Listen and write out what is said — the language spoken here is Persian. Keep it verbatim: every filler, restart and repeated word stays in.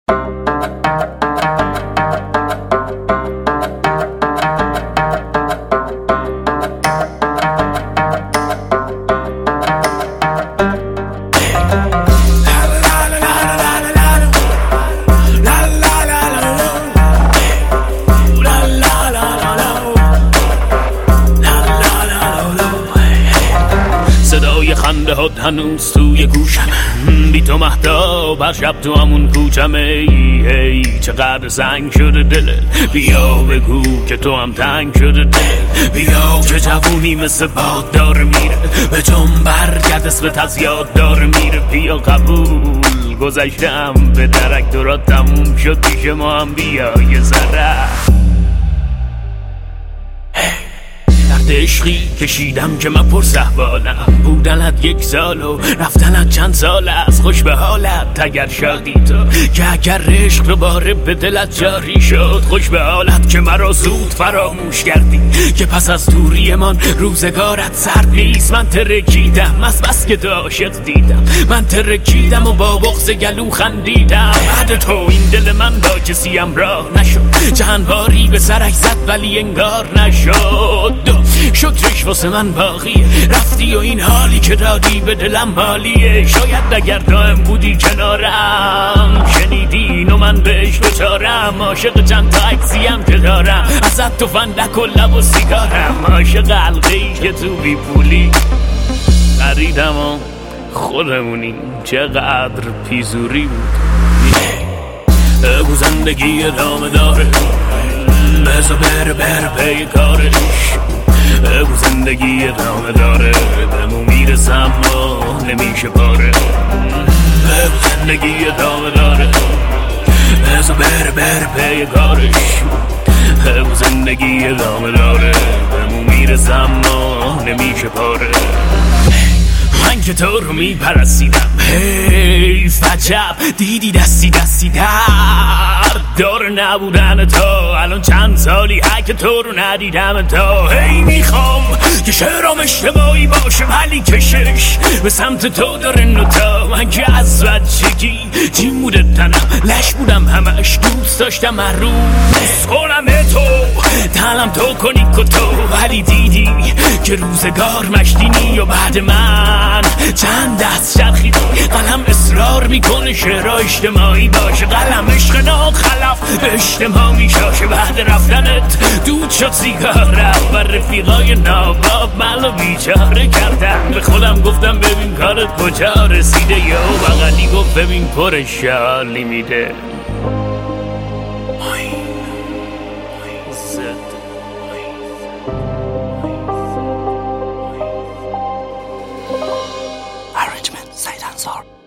خنده هات هنوز توی گوشم، بی تو مهتاب هر شب تو همون کوچم. ای ای چقدر سنگ شده دلت، بیا بگو که تو هم تنگ شده دلت. بیا که جوونی مثل باد داره میره، به جنب برگرد اسمت از یاد داره میره. بیا قبول گذشتم به درک، دورات تموم شد پیش ما هم بیا یه ذره. عشقی کشیدم که من پر صحبالم، بودنت یک سال و رفتنت چند سال است. خوش به حالت اگر شادی تو، که اگر عشق دوباره به دلت جاری شد. خوش به حالت که مرا زود فراموش کردی، که پس از دوری من روزگارت سرد نیست. من ترکیدم از بس که تو عاشق دیدم، من ترکیدم و با بغض گلو خندیدم. بعد تو این دل من با کسی همراه نشد، چند باری به سرش زد ولی انگار نشد. شکرش واسه من باقیه، رفتی و این حالی که دادی به دلم حالیه. شاید اگر دائم بودی کنارم، شنیدی و من بهش دوچارم. عاشق چند تا عکسیم که دارم ازت، تو فندک و لب و سیگارم. عاشق حلقه‌ای که تو بی پولی خریدم و خودمونی. چقدر پیزوری بود. بگو زندگی ادامه داره، بزا بره بره پی کارش. بگو زندگی ادامه داره، بهمون میرسم ما نمیشه پاره. بگو زندگی ادامه داره، بزا بره بره پی کارش. بگو زندگی ادامه داره، بهمون میرسم ما نمیشه پاره. من که تو رو میپرستیدم، حیف عجب دیدی دستی دستی در دار نبودن تو. الان چند سالی که تو رو ندیدم تو. هی میخوام که شعرام اشتباهی باشه ولی کشش به سمت تو داره نوتا. من که از بچگی جیم بوده تنم، لش بودم همش دوست داشتم هر روز کنم تو دلم تو کنی کتو. ولی دیدی که روزگار مشتینی و بعد من چند دست چرخیدی. قلم اصرار میکنه شعرها اجتماعی باشه، قلم عشق ناخلف به اجتماع میشاشه. بعد رفتنت دود شد سیگارم و رفیقای ناباب منو بیچاره کردن. به خودم گفتم ببین کارت کجا رسیده، یا بغلی گفت ببین پر شالی میده. Arrangement سعید انصار.